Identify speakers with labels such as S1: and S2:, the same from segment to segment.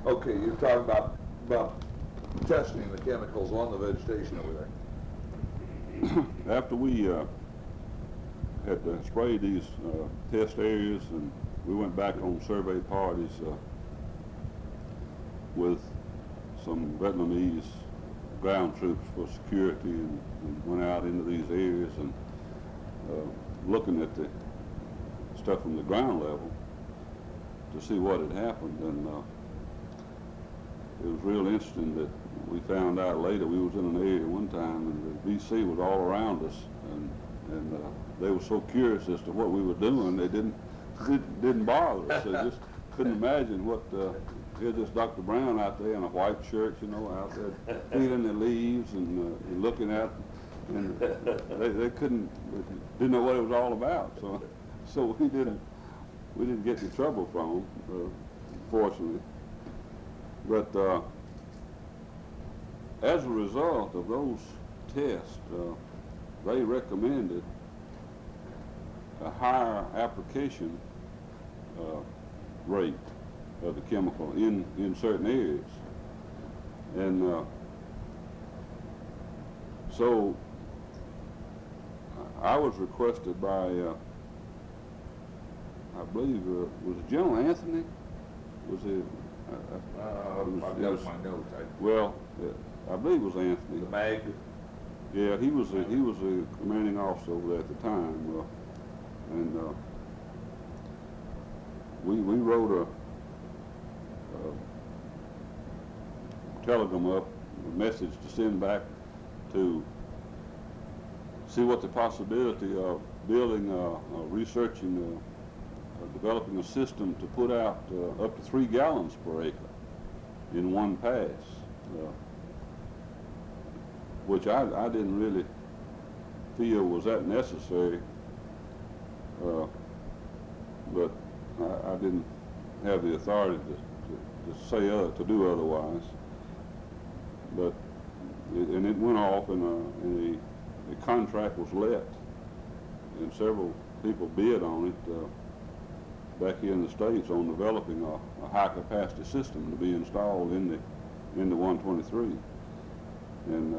S1: Okay, you're talking about testing the chemicals on the vegetation over there.
S2: After we had sprayed these test areas, and we went back on survey parties with some Vietnamese ground troops for security, and went out into these areas and looking at the stuff from the ground level to see what had happened. And it was real interesting that we found out later. We was in an area one time, and the VC was all around us, and they were so curious as to what we were doing, they didn't bother us. They just couldn't imagine what. Here's this Dr. Brown out there in a white shirt, you know, out there feeling the leaves and looking at, and they didn't know what it was all about. So we didn't get in trouble from them, fortunately. But as a result of those tests, they recommended a higher application rate of the chemical in certain areas. And so I was requested by, I believe, was it General Anthony? Was it?
S1: I've got my notes.
S2: Well, I believe it was Anthony.
S1: The MAG?
S2: Yeah, he was a commanding officer over there at the time, and we wrote a telegram up, a message to send back to see what the possibility of building, researching, developing a system to put out up to 3 gallons per acre in one pass, which I didn't really feel was that necessary, but I didn't have the authority to do otherwise. But it went off, and a contract was let, and several people bid on it back here in the States on developing a high capacity system to be installed in the 123. And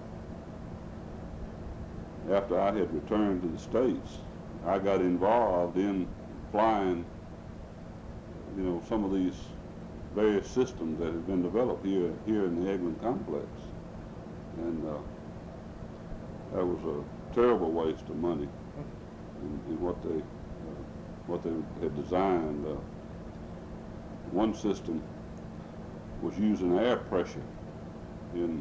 S2: after I had returned to the States, I got involved in flying, you know, some of these various systems that have been developed here in the Eglin complex. And that was a terrible waste of money in what they had designed. One system was using air pressure in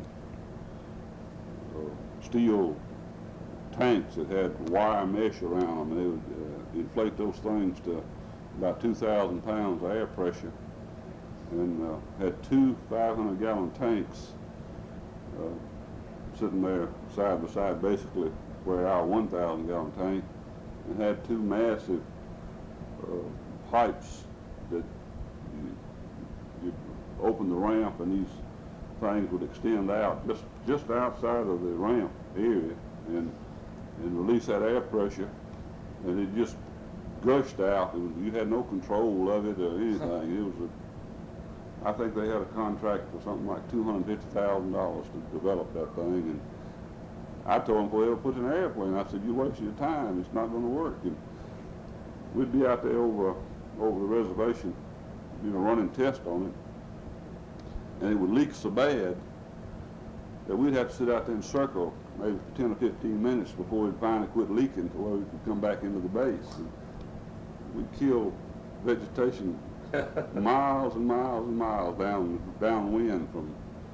S2: steel tanks that had wire mesh around them, and they would inflate those things to about 2,000 pounds of air pressure, and had 2 500-gallon tanks sitting there side by side, basically where our 1,000-gallon tank, and had 2 massive pipes that you open the ramp, and these things would extend out just outside of the ramp area and release that air pressure, and it just gushed out. You had no control of it or anything. It was I think they had a contract for something like $250,000 to develop that thing, and I told them, well, put an airplane. I said, you're wasting your time. It's not going to work. And we'd be out there over the reservation, you know, running tests on it, and it would leak so bad that we'd have to sit out there and circle maybe 10 or 15 minutes before we'd finally quit leaking to where we could come back into the base. And we'd kill vegetation miles and miles and miles downwind from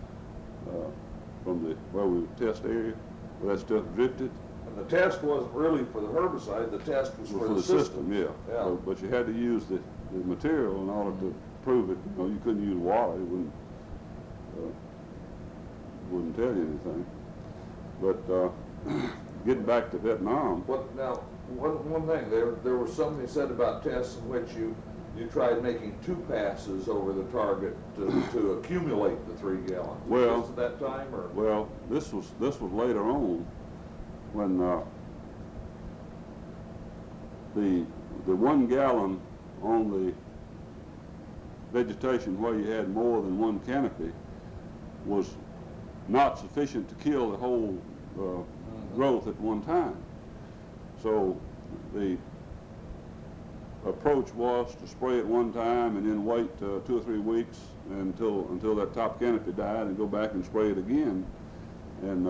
S2: the where we would test area where that stuff drifted.
S1: And the test wasn't really for the herbicide. The test was for the system.
S2: Yeah. But you had to use the material in order to prove it. You know, you couldn't use water. It wouldn't tell you anything. But getting back to Vietnam.
S1: Now, one thing, there was something said about tests in which you tried making 2 passes over the target to accumulate the 3 gallons.
S2: Well,
S1: was it that time, or?
S2: Well, this was later on, when the 1 gallon on vegetation where you had more than one canopy was not sufficient to kill the whole growth at one time. So the approach was to spray it one time and then wait 2 or 3 weeks until that top canopy died, and go back and spray it again, and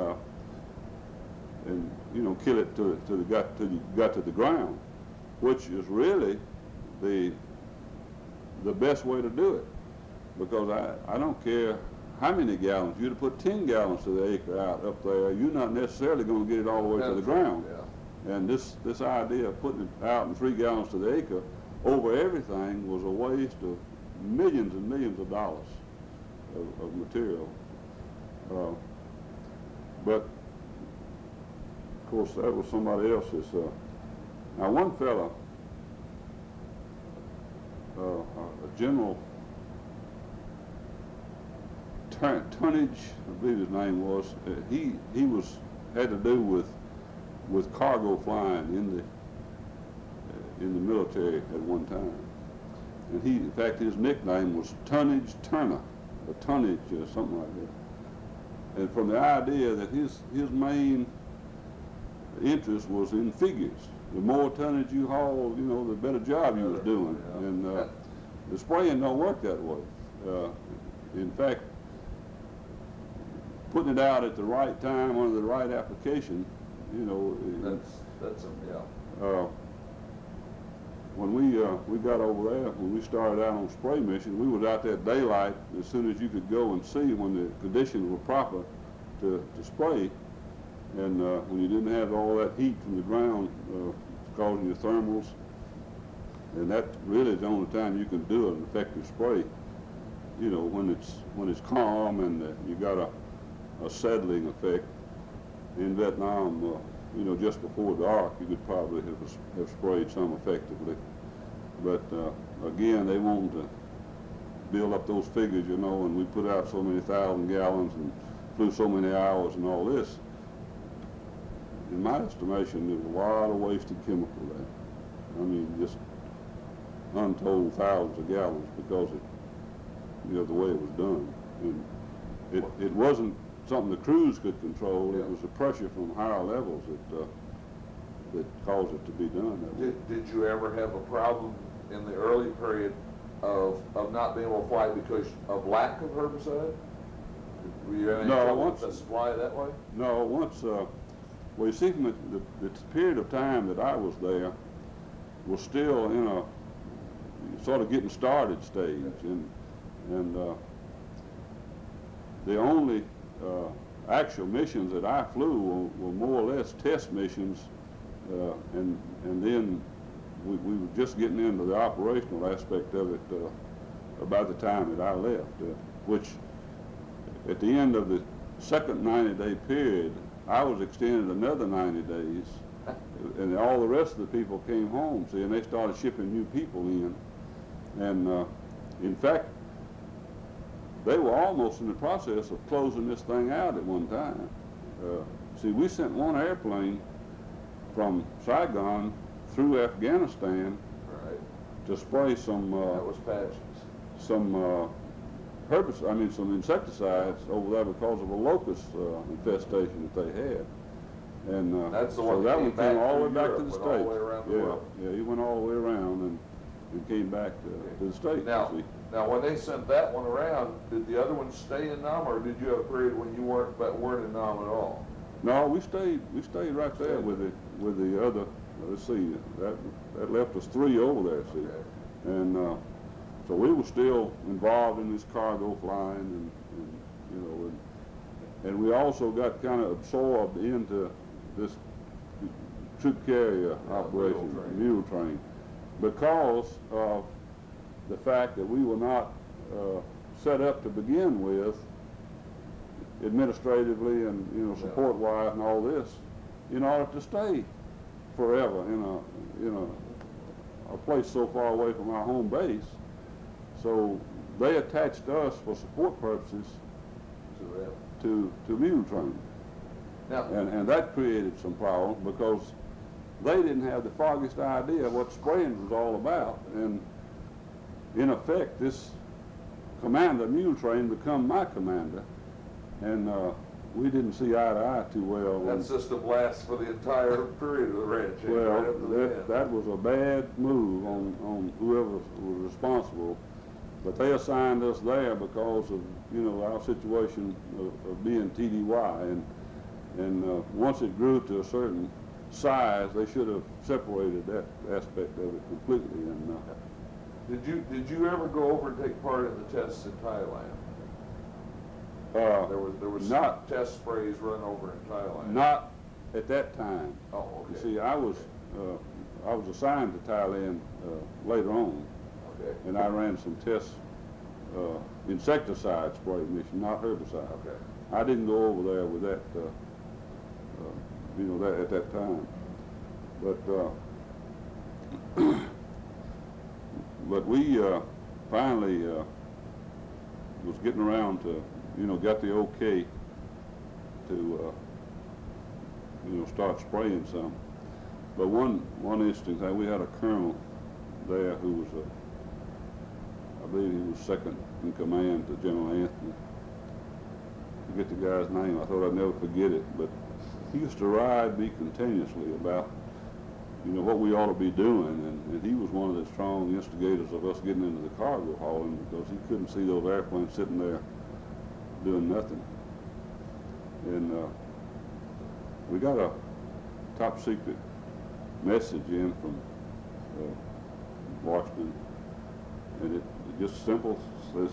S2: you know, kill it till you got to the ground, which is really the best way to do it, because I don't care how many gallons. You'd put 10 gallons to the acre out up there, you're not necessarily going to get it all the way to the ground. Yeah. And this idea of putting it out in 3 gallons to the acre over everything was a waste of millions and millions of dollars of material. But of course that was somebody else's. Now one fella, a general Tonnage, I believe his name was, he had to do with cargo flying in the military at one time, and in fact his nickname was Tonnage Turner, or Tonnage or something like that. And from the idea that his main interest was in figures. The more tonnage you hauled, you know, the better job you was doing. Yeah. And the spraying don't work that way. In fact, putting it out at the right time under the right application, you know. When we got over there, when we started out on spray mission, we was out there at daylight as soon as you could go and see when the conditions were proper to spray. And when you didn't have all that heat from the ground causing your thermals, and that really is the only time you can do an effective spray. You know, when it's calm and you got a settling effect. In Vietnam, you know, just before dark, you could probably have sprayed some effectively. But again, they wanted to build up those figures, you know, and we put out so many thousand gallons and flew so many hours and all this. In my estimation, there was a lot of wasted chemical there. I mean, just untold thousands of gallons because you know, the way it was done. And it wasn't something the crews could control. Yeah. It was the pressure from higher levels that caused it to be done that way.
S1: Did you ever have a problem in the early period of not being able to fly because of lack of herbicide? Were you having trouble to fly that way?
S2: No, once, well, you see, from the period of time that I was there was still in a sort of getting started stage, and the only actual missions that I flew were more or less test missions, and then we were just getting into the operational aspect of it about the time that I left, which at the end of the second 90-day period, I was extended another 90 days, and all the rest of the people came home, see, and they started shipping new people in. And in fact, they were almost in the process of closing this thing out at one time. See, we sent one airplane from Saigon through Afghanistan to spray some
S1: that was patches.
S2: Some herbicides, I mean some insecticides over there because of a locust infestation that they had. And
S1: that's the
S2: so
S1: one
S2: that one came all the way back
S1: Europe,
S2: to the States.
S1: All the way around the world.
S2: Yeah, he went all the way around and came back to the States.
S1: Now, when they sent that one around, did the other one stay in Nam, or did you have a period when you weren't in Nam at all?
S2: No, we stayed right there with the other. Let's see, that left us 3 over there. See, okay. And so we were still involved in this cargo flying, and you know, and we also got kind of absorbed into this troop carrier operation, mule train, because of the fact that we were not set up to begin with administratively and, you know, support-wise and all this in order to stay forever in a place so far away from our home base. So they attached us for support purposes to mule training.
S1: Now,
S2: and that created some problems because they didn't have the foggiest idea what spraying was all about. And in effect, this commander mule train become my commander, and we didn't see eye to eye too well.
S1: That system lasts for the entire period of the ranch. Right up to the end.
S2: That was a bad move on whoever was responsible, but they assigned us there because of, you know, our situation of being TDY, and once it grew to a certain size, they should have separated that aspect of it completely. And
S1: did you ever go over and take part in the tests in Thailand? There was
S2: not
S1: test sprays run over in Thailand.
S2: Not at that time.
S1: Oh, okay.
S2: You see, I was assigned to Thailand later on,
S1: Okay.
S2: and I ran some tests, insecticide spray mission, not herbicide.
S1: Okay.
S2: I didn't go over there with that, you know, that at that time. But but we finally was getting around to, you know, got the okay to, you know, start spraying some. But one instance, we had a colonel there who was I believe he was second in command to General Anthony. I forget the guy's name. I thought I'd never forget it, but he used to ride me continuously about, you know, what we ought to be doing, and he was one of the strong instigators of us getting into the cargo hauling, because he couldn't see those airplanes sitting there doing nothing. And we got a top secret message in from Washington, and it just simple says,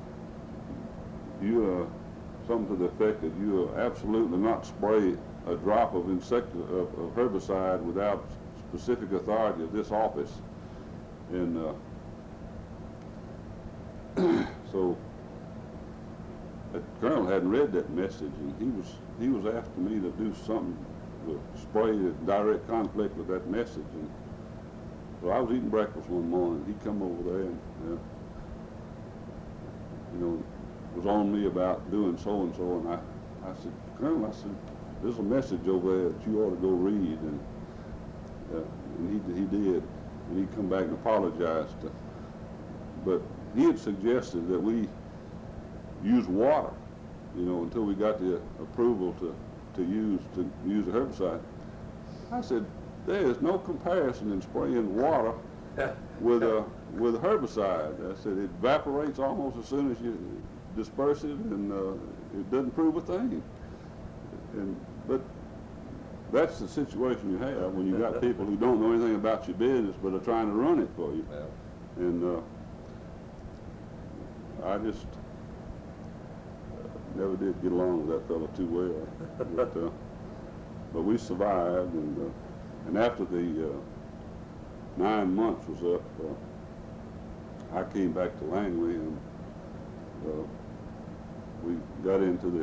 S2: you something to the effect that you are absolutely not spray a drop of of herbicide without specific authority of this office. And so the colonel hadn't read that message, and he was asking me to do something to spray in direct conflict with that message. And so I was eating breakfast one morning. He come over there and you know, was on me about doing so and so, and I said, Colonel, I said, there's a message over there that you ought to go read, and he did, and he come back and apologized. But he had suggested that we use water, you know, until we got the approval to use a herbicide. I said, there is no comparison in spraying water with herbicide. I said, it evaporates almost as soon as you disperse it, and it doesn't prove a thing. But that's the situation you have when you got people who don't know anything about your business but are trying to run it for you. Yeah. And I just never did get along with that fellow too well. But we survived, and after the 9 months was up, I came back to Langley, and we got into the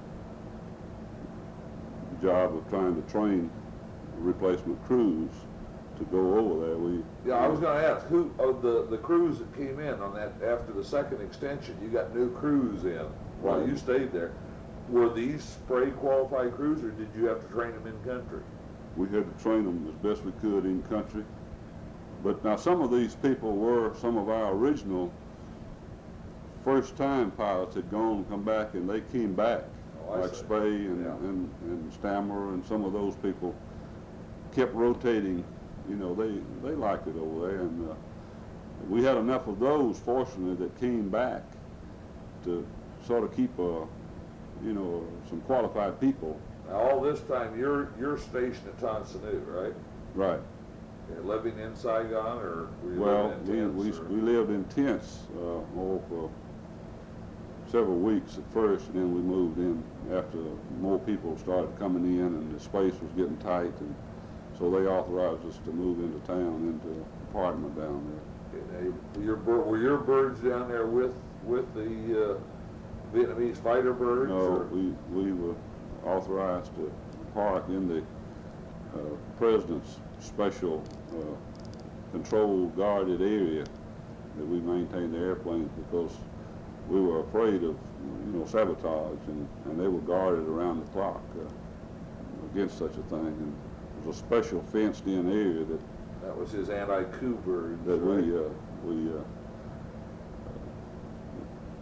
S2: job of trying to train replacement crews to go over there.
S1: Yeah, I was going to ask, who of the crews that came in on that after the second extension, you got new crews in while you stayed there. Were these spray qualified crews, or did you have to train them in country?
S2: We had to train them as best we could in country. But now some of these people were some of our original first-time pilots had gone and come back, and they came back. Like Spey and Stammer, and some of those people kept rotating. You know, they liked it over there, and we had enough of those, fortunately, that came back to sort of keep, you know, some qualified people.
S1: Now, all this time, you're stationed at Tan Son Nhut, right?
S2: Right.
S1: You're living in Saigon, or were you living in tents?
S2: We lived in tents for several weeks at first, and then we moved in after more people started coming in and the space was getting tight, and so they authorized us to move into town, into an apartment down there.
S1: Okay, were your birds down there with the Vietnamese fighter birds?
S2: No, we were authorized to park in the President's special controlled guarded area that we maintained the airplanes, because we were afraid of, you know, sabotage, and they were guarded around the clock against such a thing. And it was a special fenced-in area
S1: that was his anti-coup birds.
S2: That
S1: right?
S2: we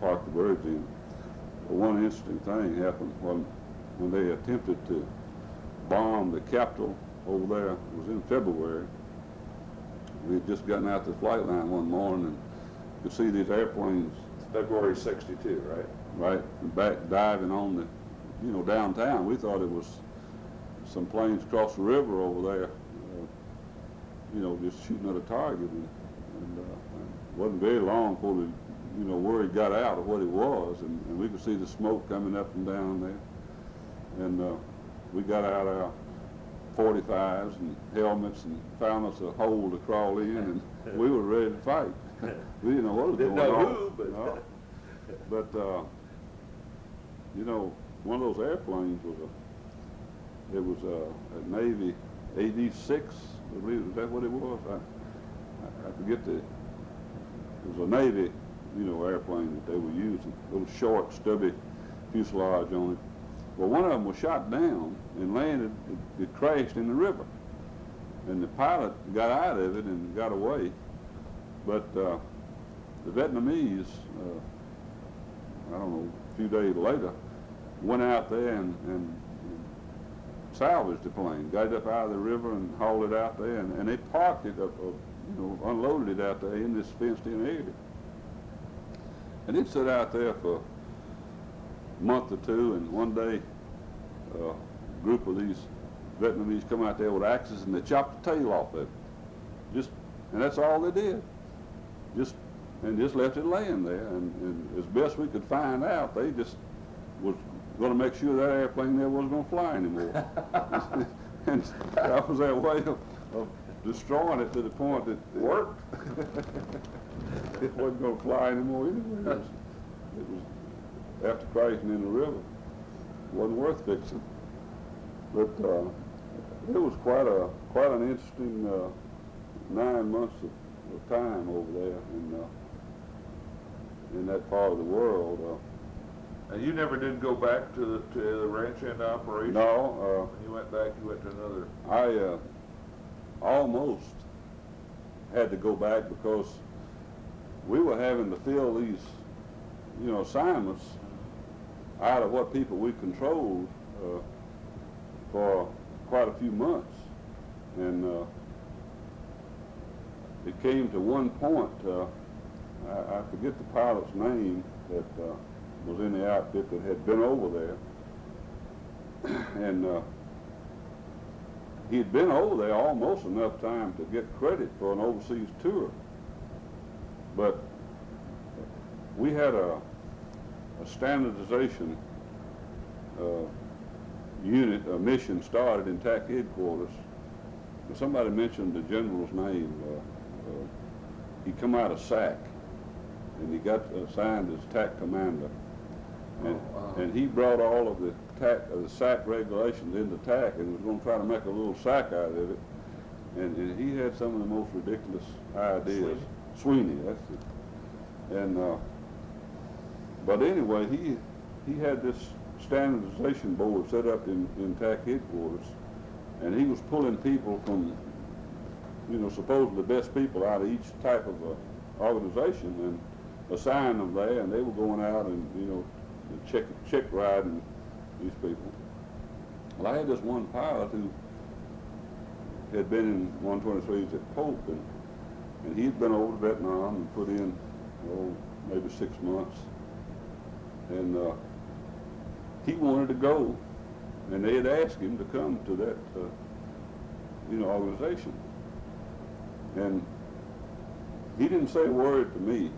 S2: park the birds in. But one interesting thing happened when they attempted to bomb the Capitol over there. It was in February. We had just gotten out the flight line one morning and could see these airplanes.
S1: February '62, right?
S2: Right, back diving on the, downtown. We thought it was some planes across the river over there, just shooting at a target. And it wasn't very long before the, word got out of what it was, and we could see the smoke coming up and down there. And we got out our 45s and helmets and found us a hole to crawl in, and we were ready to fight. We didn't know what was
S1: Didn't
S2: going
S1: know
S2: on.
S1: who, but
S2: No. But one of those airplanes was a Navy AD-6, I believe. Is that what it was? I forget it was a Navy, airplane that they were using. Little short, stubby fuselage on it. Well, one of them was shot down and landed. It crashed in the river, and the pilot got out of it and got away. But the Vietnamese, I don't know, a few days later, went out there and salvaged the plane, got it up out of the river and hauled it out there, and they parked it up, unloaded it out there in this fenced-in area. And it sat out there for a month or two, and one day a group of these Vietnamese come out there with axes and they chopped the tail off of it. And that's all they did. Just left it laying there, and as best we could find out, they just was going to make sure that airplane there wasn't going to fly anymore. And that was their way of destroying it to the point that it worked. It wasn't going to fly anymore anyway. It was after crashing in the river. It wasn't worth fixing. But it was quite an interesting 9 months of time over there in that part of the world.
S1: And you never did go back to the ranch end operation?
S2: No.
S1: When you went back, you went to another?
S2: I almost had to go back because we were having to fill these, assignments out of what people we controlled for quite a few months. And it came to one point, I forget the pilot's name that was in the outfit that had been over there, and he'd been over there almost enough time to get credit for an overseas tour. But we had a standardization unit, a mission started in TAC headquarters. And somebody mentioned the general's name. He come out of SAC, and he got assigned as TAC commander. And he brought all of the SAC regulations into TAC and was going to try to make a little SAC out of it. And he had some of the most ridiculous ideas. Sweeney, that's it. And but anyway, he had this standardization board set up in TAC headquarters, and he was pulling people from, supposedly the best people out of each type of organization and assigning them there, and they were going out and, check riding these people. Well, I had this one pilot who had been in 123s at Pope, and he'd been over to Vietnam and put in, maybe 6 months. And he wanted to go, and they had asked him to come to that, organization. And he didn't say a word to me.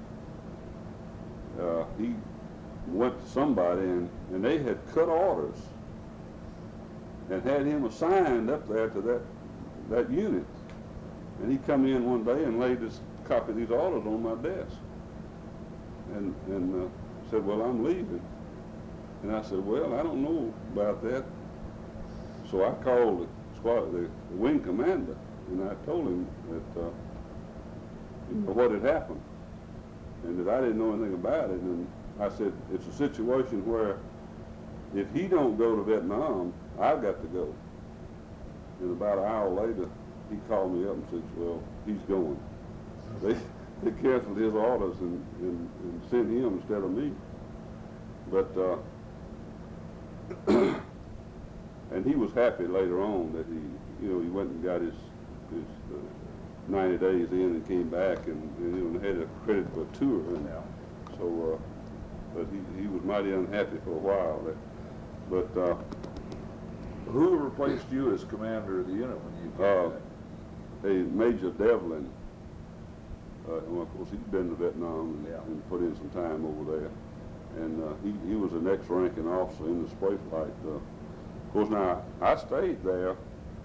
S2: He went to somebody, and they had cut orders and had him assigned up there to that unit. And he come in one day and laid this copy of these orders on my desk, and said, "Well, I'm leaving." And I said, "Well, I don't know about that." So I called the wing commander, and I told him that what had happened, and that I didn't know anything about it. And I said, "It's a situation where if he don't go to Vietnam, I've got to go." And about an hour later, he called me up and said, "Well, he's going." they canceled his orders and sent him instead of me. But and he was happy later on that he went and got his 90 days in and came back and had a credit for a tour. And so, but he was mighty unhappy for a while. But
S1: who replaced you as commander of the unit when you came back?
S2: A Major Devlin. Well, of course, he'd been to Vietnam and put in some time over there. And he was the next ranking officer in the spray flight. Of course, now, I stayed there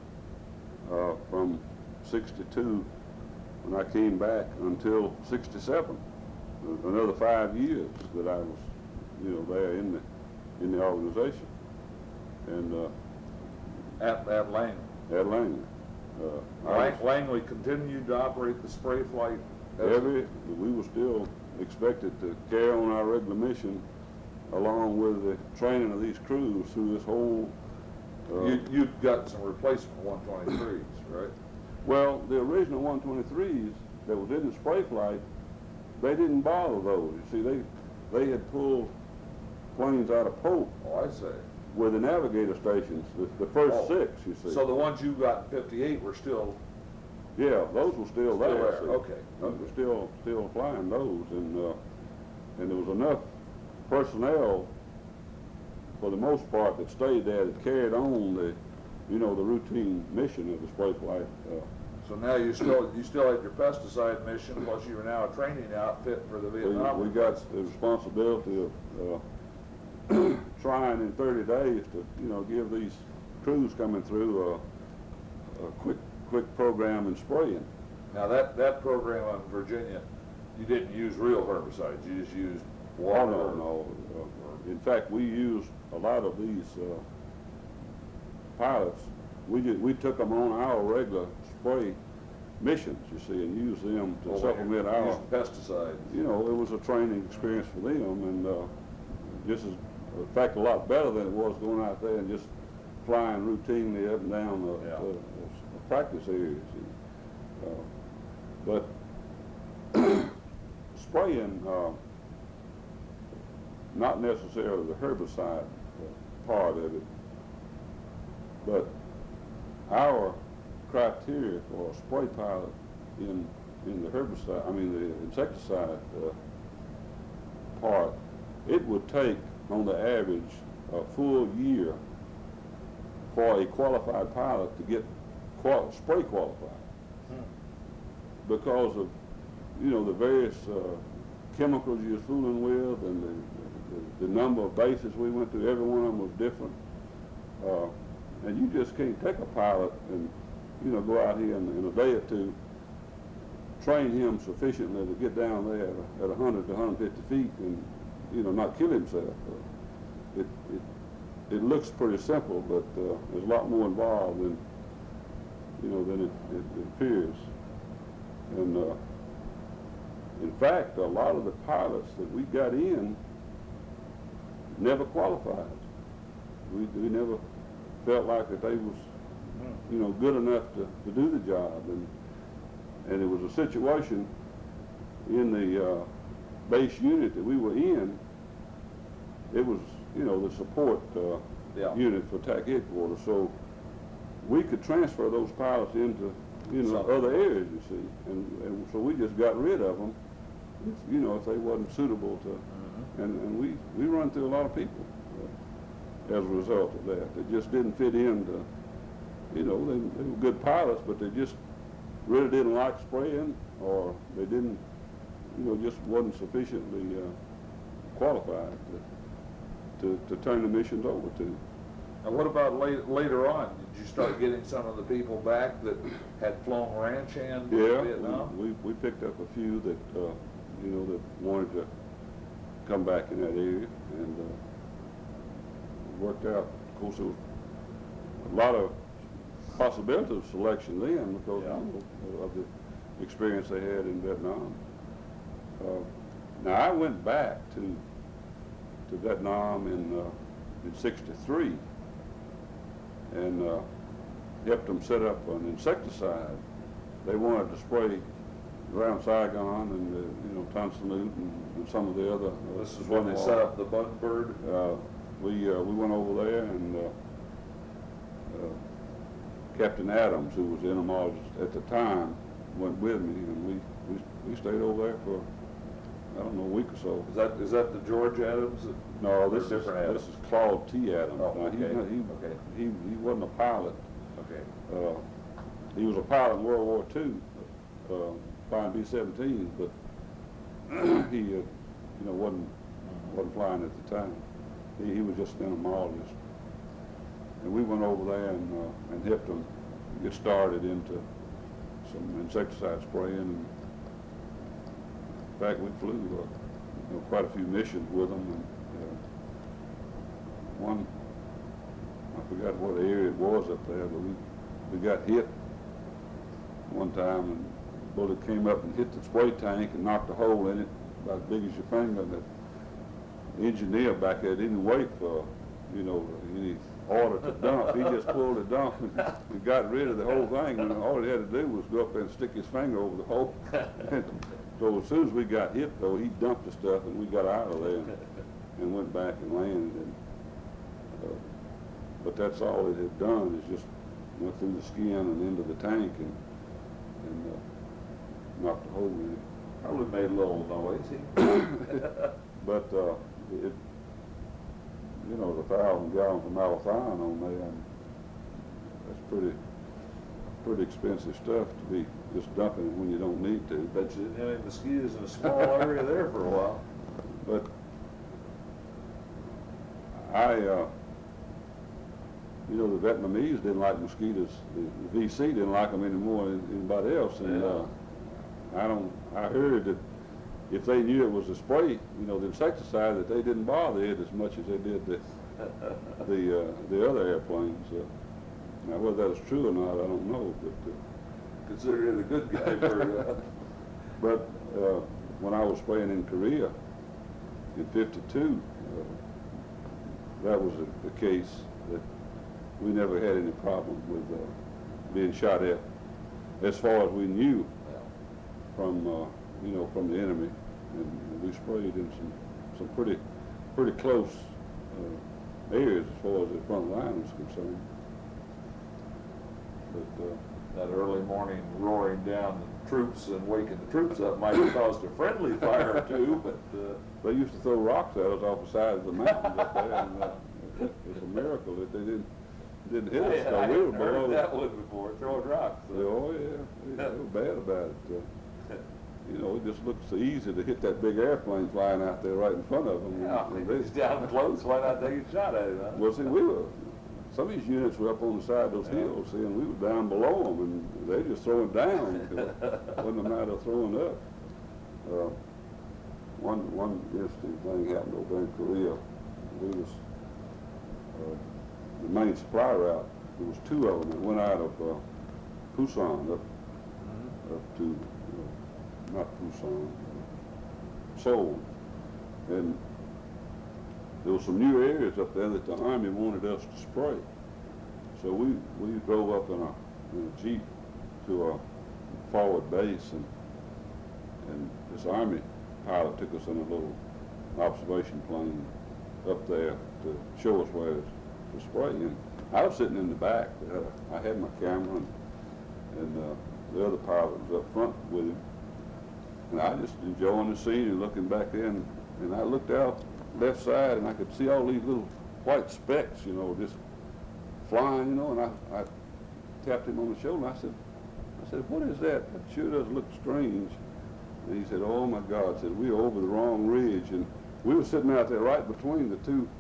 S2: from 62 when I came back until 67. Another 5 years that I was, there in the organization. And
S1: at Langley.
S2: At Langley.
S1: Langley continued to operate the spray flight.
S2: We were still expected to carry on our regular mission along with the training of these crews through this whole.
S1: You'd got some replacement 123s, right?
S2: Well, the original 123s that was in the spray flight, they didn't bother those. You see, they had pulled planes out of Pope.
S1: Oh, I see.
S2: With the navigator stations, the first 6, you see.
S1: So the ones you got in 58 were still.
S2: Yeah, those were still there.
S1: Okay.
S2: We were still flying those, and there was enough personnel for the most part that stayed there that carried on the routine mission of the spray flight.
S1: So now you still had your pesticide mission, plus you were now a training outfit for the Vietnam.
S2: We got the responsibility of trying in 30 days to give these crews coming through a quick program in spraying.
S1: Now that program on Virginia, you didn't use real herbicides. You just used water.
S2: No. In fact, we used a lot of these pilots. We took them on our regular spray missions, you see, and used them to supplement our
S1: pesticides.
S2: It was a training experience for them, and this is, in fact, a lot better than it was going out there and just flying routinely up and down the practice areas. But spraying, not necessarily the herbicide part of it, but our criteria for a spray pilot in the herbicide, the insecticide part, it would take on the average a full year for a qualified pilot to get spray qualified, because of the various chemicals you're fooling with and the number of bases we went through. Every one of them was different, and you just can't take a pilot and go out here in a day or two, train him sufficiently to get down there at 100 to 150 feet and not kill himself. It looks pretty simple, but there's a lot more involved than it appears. And in fact, a lot of the pilots that we got in never qualified. We never felt like that they was good enough to do the job, and it was a situation in the base unit that we were in. It was the support unit for TAC headquarters, so we could transfer those pilots into other areas, you see, and so we just got rid of them if they wasn't suitable to, and we run through a lot of people as a result of that. They just didn't fit into, they were good pilots, but they just really didn't like spraying, or they didn't, just wasn't sufficiently qualified to turn the missions over to.
S1: And what about later on? Did you start getting some of the people back that had flown ranch hands in Vietnam?
S2: We picked up a few that that wanted to come back in that area, and it worked out. Of course, there was a lot of possibility of selection then because of the experience they had in Vietnam. Now I went back to Vietnam in '63 and helped them set up an insecticide. They wanted to spray around Saigon and, you know, Tunsalute and some of the other.
S1: This is when they set up the Bunbird?
S2: We went over there and Captain Adams, who was the entomologist at the time, went with me, and we stayed over there for, I don't know, a week or so.
S1: Is that the George Adams?
S2: No, this
S1: Adams?
S2: is Claude T. Adams.
S1: Oh,
S2: Now,
S1: okay.
S2: he wasn't a pilot.
S1: Okay.
S2: He was a pilot in World War II, flying B-17s, but he, you know, wasn't flying at the time. He was just an entomologist. And we went over there and helped him get started into some insecticide spraying. And in fact, we flew you know, quite a few missions with him. And one, I forgot what area it was up there, but we got hit one time, and the bullet came up and hit the spray tank and knocked a hole in it about as big as your finger. And the engineer back there didn't wait for, you know, any order to dump. He just pulled the dump and got rid of the whole thing. And all he had to do was go up there and stick his finger over the hole. So as soon as we got hit, though, he dumped the stuff, and we got out of there and went back and landed. And, but that's all it had done, is just went through the skin and into the tank and knocked a hole in it.
S1: Probably made a little noise.
S2: But it, you know, the 1,000 gallons of malathion on there, and that's pretty expensive stuff to be just dumping it when you don't need to.
S1: Bet you didn't have any mosquitoes in a small area there for a while.
S2: But you know, the Vietnamese didn't like mosquitoes. The VC didn't like them any more than anybody else. And I heard that if they knew it was a spray, you know, the insecticide, that they didn't bother it as much as they did the other airplanes. Now, whether that's true or not, I don't know. But
S1: consider it a good guy for.
S2: But when I was spraying in Korea in '52, that was the case that we never had any problem with being shot at, as far as we knew from you know, from the enemy, and we sprayed in some pretty close areas as far as the front line was concerned. But
S1: that early morning roaring down the troops and waking the troops up might have caused a friendly fire or two, but
S2: they used to throw rocks at us off the side of the mountains up there, and it's a miracle that they didn't hit us.
S1: I
S2: We were
S1: hadn't heard
S2: below.
S1: that one before, throwing rocks.
S2: Oh yeah, they were bad about it. You know, it just looked so easy to hit that big airplane flying out there right in front of them.
S1: Yeah, if he's down close, why not take a shot at him, huh?
S2: Well, see, some of these units were up on the side of those hills, see, and we were down below them, and they just throwing down. It wasn't a matter of throwing up. One interesting thing happened over in Korea. We was the main supply route. There was two of them that went out of Busan up to not Busan, Seoul, and there were some new areas up there that the Army wanted us to spray. So we drove up in a Jeep to a forward base, and this Army pilot took us in a little observation plane up there to show us where to spray. And I was sitting in the back. I had my camera, and the other pilot was up front with him. And I just enjoying the scene and looking back in, and I looked out left side, and I could see all these little white specks, you know, just flying, you know, and I tapped him on the shoulder, and I said, what is that? That sure does look strange. And he said, oh my God, said, we were over the wrong ridge, and we were sitting out there right between the two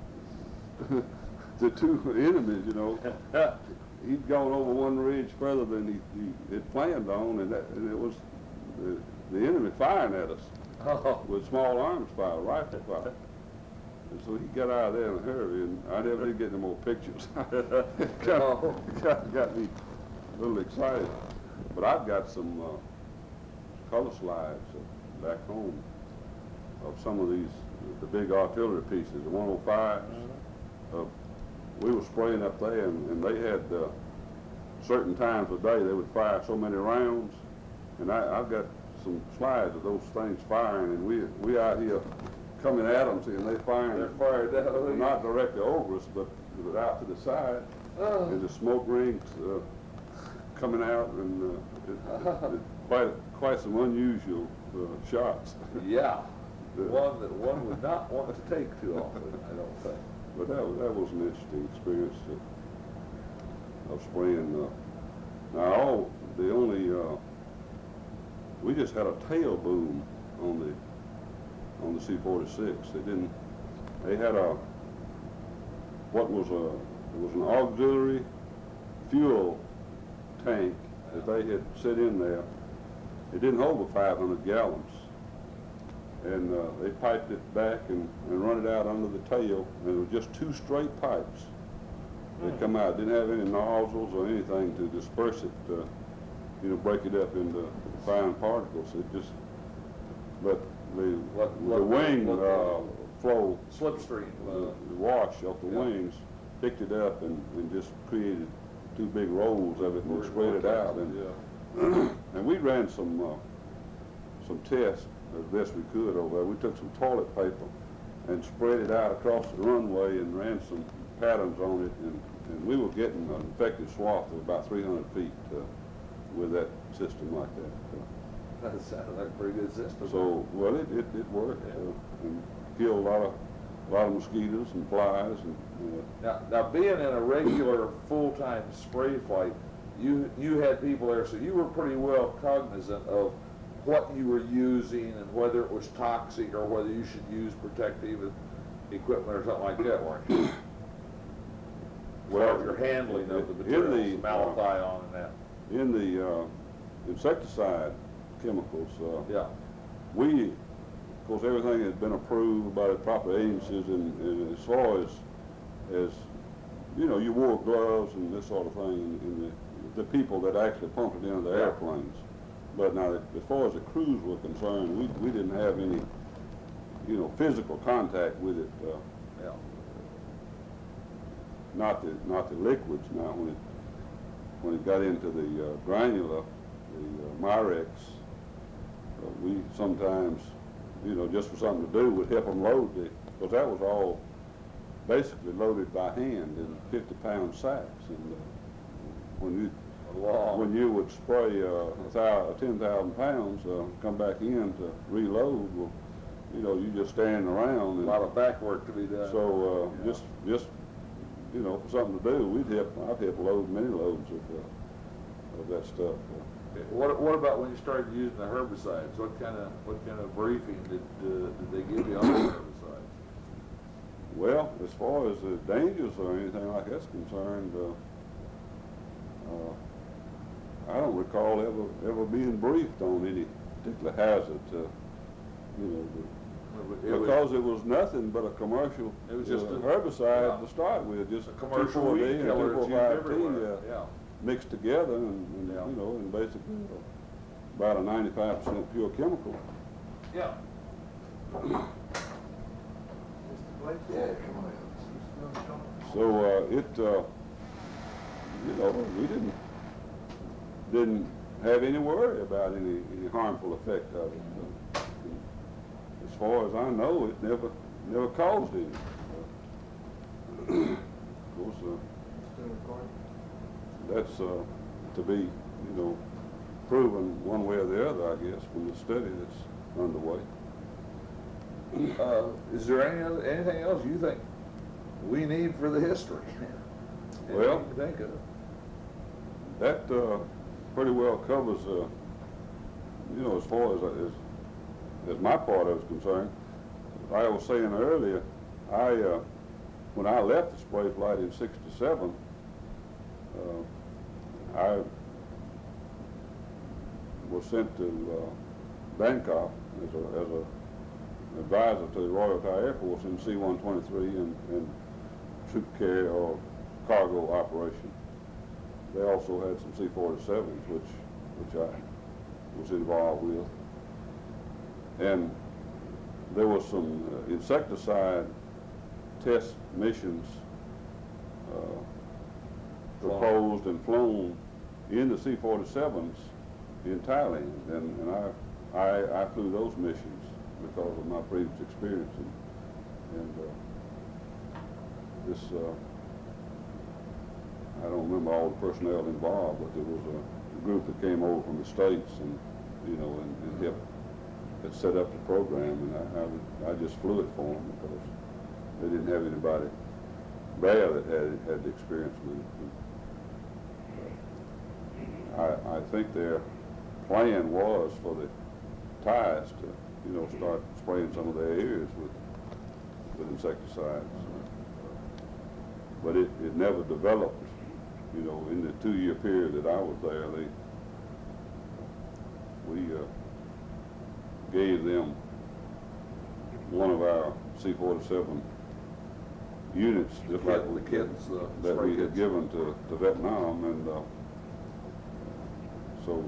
S2: the two enemies, you know. He'd gone over one ridge further than he had planned on, and it was the enemy firing at us with small arms fire, rifle fire. And so he got out of there in a hurry, and I never did get any more pictures. It got me a little excited. But I've got some color slides back home of some of these, the big artillery pieces, the 105s. We were spraying up there, and they had certain times of day they would fire so many rounds. And I've got some slides of those things firing, and we out here coming at them, see, and they firing.
S1: They're fired down.
S2: Not directly over us, but out to the side, and the smoke rings coming out, and quite some unusual shots.
S1: Yeah, one that one would not want to take too often, I don't think.
S2: But that was an interesting experience of spraying. Now, we just had a tail boom on the C-46. They had it was an auxiliary fuel tank that they had set in there. It didn't hold but 500 gallons. And they piped it back and run it out under the tail, and it was just 2 straight pipes. They come out, didn't have any nozzles or anything to disperse it, break it up into fine particles. It just, but the wing flow,
S1: slipstream,
S2: the wash off the wings picked it up and just created 2 big rolls of it and spread it out. And and we ran some tests as best we could over there. We took some toilet paper and spread it out across the runway and ran some patterns on it, and we were getting an effective swath of about 300 feet with that system like that.
S1: That sounded like a pretty good system.
S2: So, well, it worked, and killed a lot of mosquitoes and flies. And
S1: now being in a regular full-time spray flight, you had people there, so you were pretty well cognizant of what you were using and whether it was toxic or whether you should use protective equipment or something like that, weren't you? Well, your handling of the materials, malathion and that.
S2: In the insecticide chemicals, we, of course, everything has been approved by the proper agencies, and as far as you wore gloves and this sort of thing, and the people that actually pumped it into the airplanes. But now, as far as the crews were concerned, we didn't have any, physical contact with it. Not the liquids. Now, when it got into the granular, the Mirex, we sometimes, just for something to do, would help them load because that was all basically loaded by hand in 50-pound sacks. And when you would spray 10,000 pounds, come back in to reload, well, you just stand around. And
S1: a lot of back work to be done.
S2: So just for something to do, I've helped load many loads of that stuff.
S1: What about when you started using the herbicides? What kind of briefing did they give you on the herbicides?
S2: Well, as far as the dangers or anything like that's concerned, I don't recall ever being briefed on any particular hazard. Because it was nothing but a commercial herbicide to start with, just
S1: a commercial weed killer
S2: 2,4-D mixed together, and basically about a 95% pure chemical.
S1: Yeah.
S2: So we didn't have any worry about any harmful effect of it. As far as I know, it never caused any. Of course, that's to be, proven one way or the other, I guess, from the study that's underway.
S1: Is there anything else you think we need for the history?
S2: Well,
S1: you think of?
S2: That pretty well covers, as far as my part of it is concerned. Like I was saying earlier, when I left the spray flight in '67, I was sent to Bangkok as an advisor to the Royal Thai Air Force in C-123 and troop carrier or cargo operation. They also had some C-47s, which I was involved with. And there was some insecticide test missions proposed and flown in the C-47s in Thailand, and I flew those missions because of my previous experience, and this, I don't remember all the personnel involved, but there was a group that came over from the States and, you know, and helped that set up the program, and I just flew it for them because they didn't have anybody there that had the experience with it. I think their plan was for the ties to, you know, start spraying some of their areas with insecticides. But it never developed, you know, in the 2-year period that I was there. We gave them one of our C-47 units, just like
S1: the kids,
S2: that we had
S1: kids.
S2: given to Vietnam, and so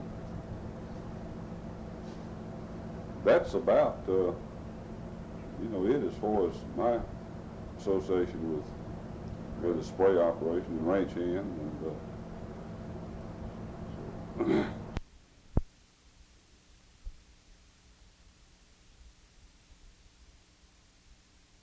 S2: that's about, you know, it as far as my association with the spray operation and ranch hand, and